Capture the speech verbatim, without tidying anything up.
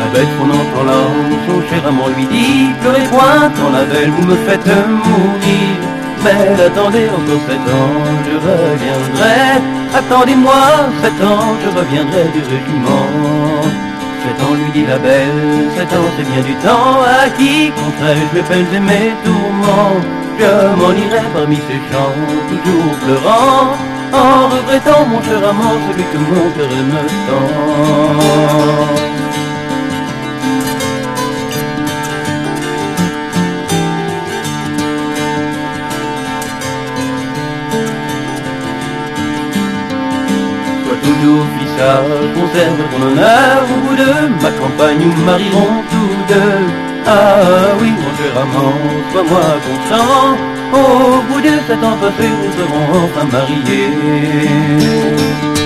bête qu'on entend là, son cher amant lui dit: pleurez point, quand la belle, vous me faites mourir. Belle, attendez encore sept ans, je reviendrai. Attendez-moi sept ans, je reviendrai du régiment. Sept ans, lui dit la belle, sept ans c'est bien du temps. À qui compterai-je mes peines et mes tourments? Je m'en irai parmi ces champs, toujours pleurant, en regrettant mon cher amant, celui que mon cœur aime tant. Toujours fissage, conserve ton honneur, au bout de ma campagne nous marierons tous deux. Ah oui, mon cher amant, sois-moi constant, au bout de sept ans passés, nous serons enfin mariés.